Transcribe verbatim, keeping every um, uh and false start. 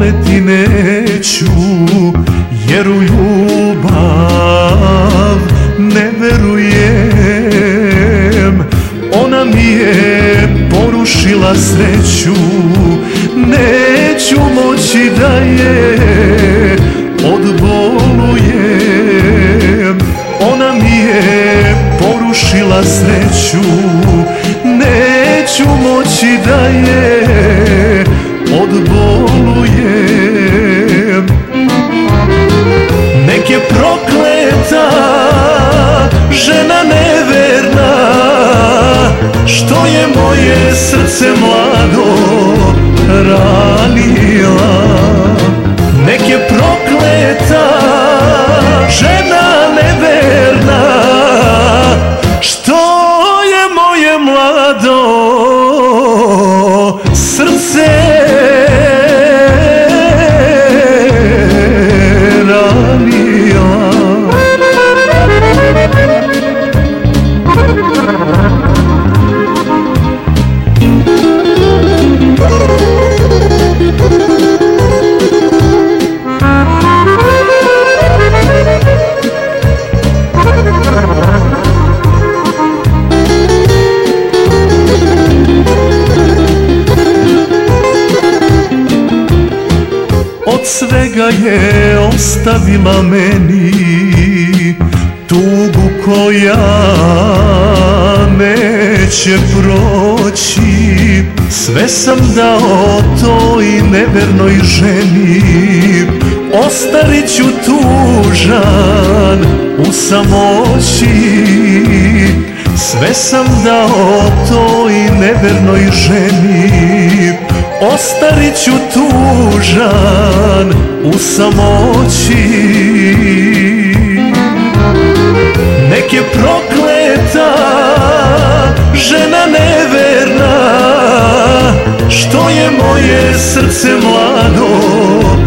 voleti neću, jer u ljubav ne verujem. Ona mi je porušila sreću, neću moći da je odbolujem. Ona mi je porušila sreću, neću moći da je odbolujem. Nek je prokleta žena neverna, što je moje srce mlado ranila. Nek je prokleta žena neverna, što je moje mlado srce ranila. Od svega je ostavila meni tugu koja neće proći. Sve sam dao toj nevernoj ženi, ostarit ću tužan u samoći. Sve sam dao toj nevernoj ženi, ostarit ću tužan u samoći. Nek je prokleta žena neverna, što je moje srce mlado